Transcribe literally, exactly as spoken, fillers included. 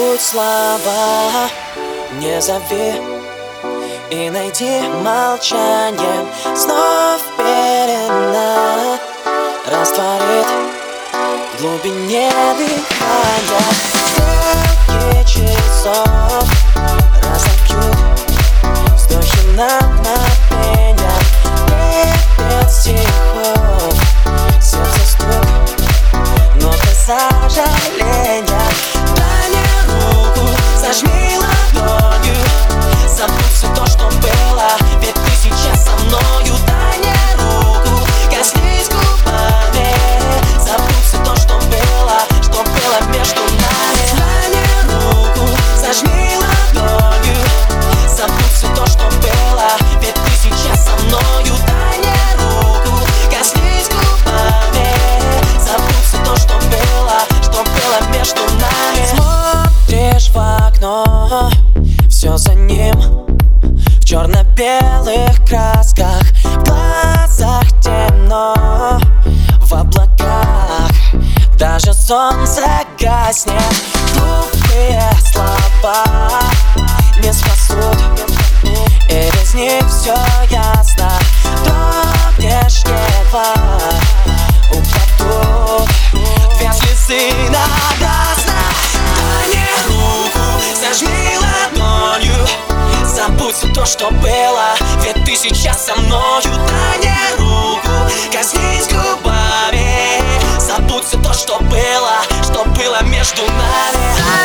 забудь слова, не зови и найди молчанием снова пелена растворит в глубине дыхания. Стрелки часов разобьют вздохи на мгновенье. Припев стихов, сердце стук, ноты сожаления. Дай мне руку, сожми ладонью, забудь все то, что было, ведь ты сейчас со мною. Дай мне руку, коснись губами, забудь все то, что было, что было между нами. Дай мне руку, сожми ладонью, забудь все то, что было, ведь ты сейчас со мною. Дай мне руку, коснись губами, забудь все то, что было, что было между нами. Смотришь в окно, все за ним в черно-белых красках, в глазах темно, в облаках даже солнце гаснет. Глупые слова не спасут, и без них все ясно. До внешнего упадут две слезы напрасно. Дай мне руку, сожми ладонью, забудь все то, что было, ведь ты сейчас со мною. Дай мне руку, коснись губами, забудь все то, что было, что было между нами.